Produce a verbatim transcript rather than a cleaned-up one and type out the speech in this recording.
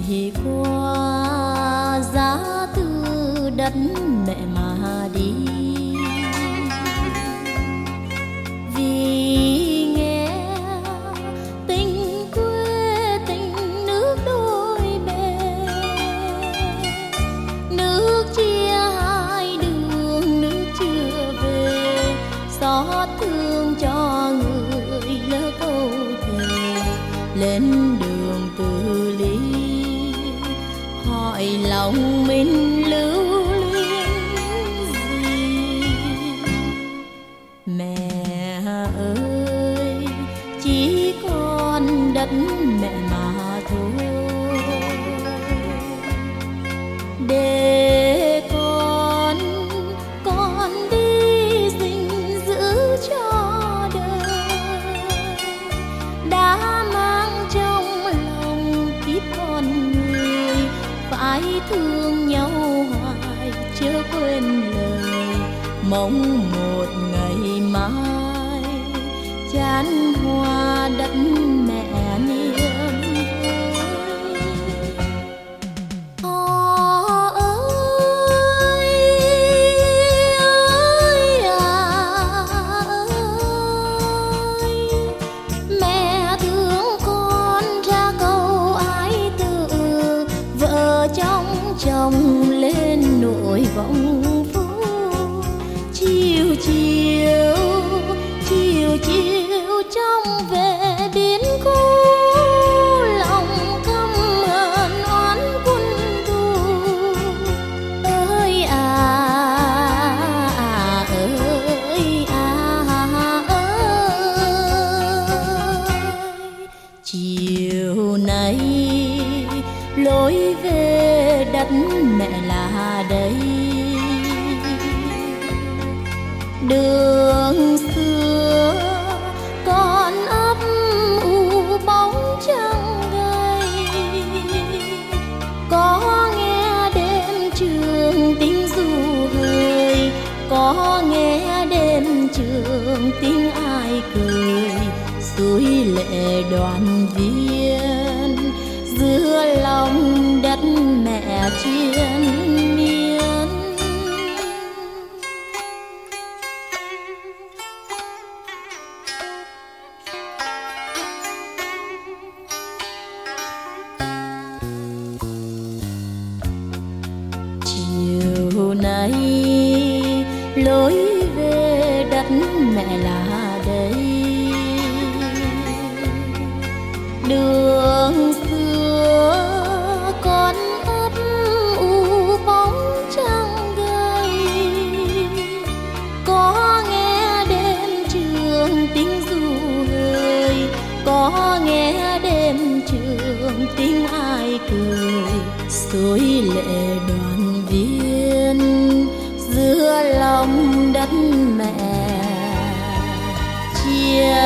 trải qua giá từ đất mẹ mà đi. Vì nghe tình quê tình nước đôi bề, nước chia hai đường nước chưa về, xót thương cho người lỡ câu thề lên đường từ ly. Hỏi lòng mình lưu luyến gì, mẹ ơi chỉ còn đất mẹ mà thôi. Để con con đi gìn giữ cho đời, đã mang trong lòng kiếp con người, phải thương nhau hoài chớ quên lời. Mong một ngày mai chan hoa đất mẹ niềm vui. Họ ơi ơi à ơi, mẹ thương con ra câu ái tự, vợ chồng chồng lên nỗi vọng phú. Chiều chiều chiều chiều trong về biến cố, lòng căm hờn oán quân thù. Ơi à, à ơi à ơi, chiều nay lối về đất mẹ là đây. Đường xưa con ấp u bóng trăng gầy, có nghe đêm trường tiếng ru hời, có nghe đêm trường tiếng ai cười. Suối lệ đoàn viên giữa lòng đất mẹ triền miên. Chiều nay lối về đất mẹ là đây. Đường xưa con ấp u bóng trăng gầy, có nghe đêm trường tiếng ru hời, có nghe đêm trường tiếng ai cười. Suối lệ đoàn viên giữa lòng đất mẹ chia